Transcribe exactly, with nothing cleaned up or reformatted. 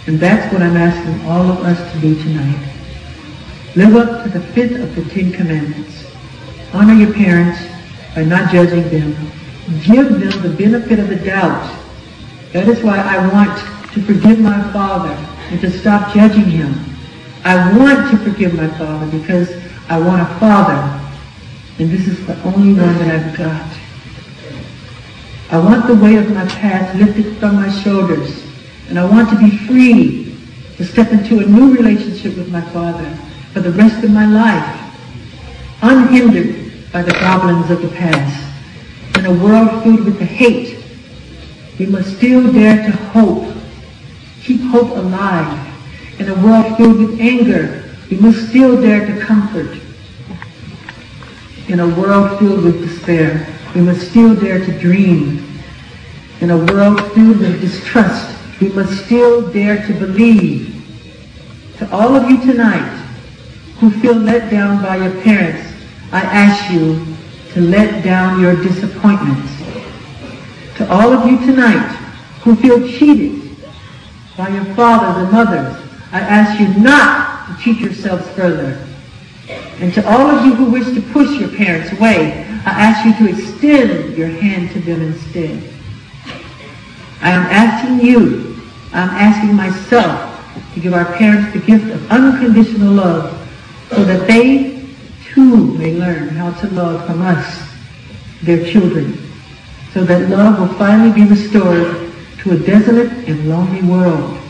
And that's what I'm asking all of us to do tonight. Live up to the fifth of the Ten Commandments. Honor your parents by not judging them. Give them the benefit of the doubt. That is why I want to forgive my father and to stop judging him. I want to forgive my father because I want a father. And this is the only one that I've got. I want the weight of my past lifted from my shoulders. And I want to be free to step into a new relationship with my father for the rest of my life, unhindered by the goblins of the past. In a world filled with the hate, we must still dare to hope, keep hope alive. In a world filled with anger, we must still dare to comfort. In a world filled with despair, we must still dare to dream. In a world filled with distrust, we must still dare to believe. To all of you tonight who feel let down by your parents, I ask you to let down your disappointments. To all of you tonight who feel cheated by your fathers and mothers, I ask you not to cheat yourselves further. And to all of you who wish to push your parents away, I ask you to extend your hand to them instead. I am asking you, I am asking myself to give our parents the gift of unconditional love so that they too may learn how to love from us, their children, so that love will finally be restored to a desolate and lonely world.